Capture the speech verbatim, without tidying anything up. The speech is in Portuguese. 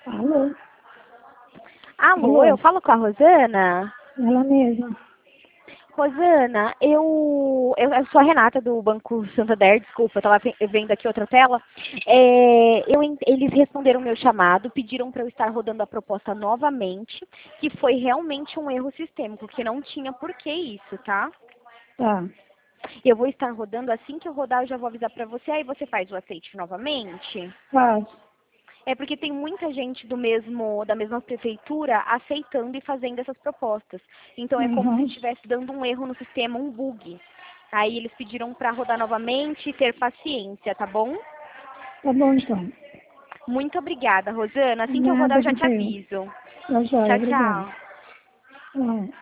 Alô? Alô, Alô? eu falo com a Rosana? Ela mesma. Rosana, eu, eu, eu sou a Renata do Banco Santander, desculpa, eu estava vendo aqui outra tela. É, eu, en- eles responderam o meu chamado, pediram para eu estar rodando a proposta novamente, que foi realmente um erro sistêmico, que não tinha por que isso, tá? Tá. Eu vou estar rodando, assim que eu rodar eu já vou avisar para você, aí você faz o aceite novamente. Faz. É porque tem muita gente do mesmo, da mesma prefeitura aceitando e fazendo essas propostas. Então é como se Uhum. estivesse dando um erro no sistema, um bug. Aí eles pediram para rodar novamente e ter paciência, tá bom? Tá bom, então. Muito obrigada, Rosana. Assim que eu rodar Nada eu já de te quê? aviso. Tá joia, Tchau, obrigada. tchau. Tá.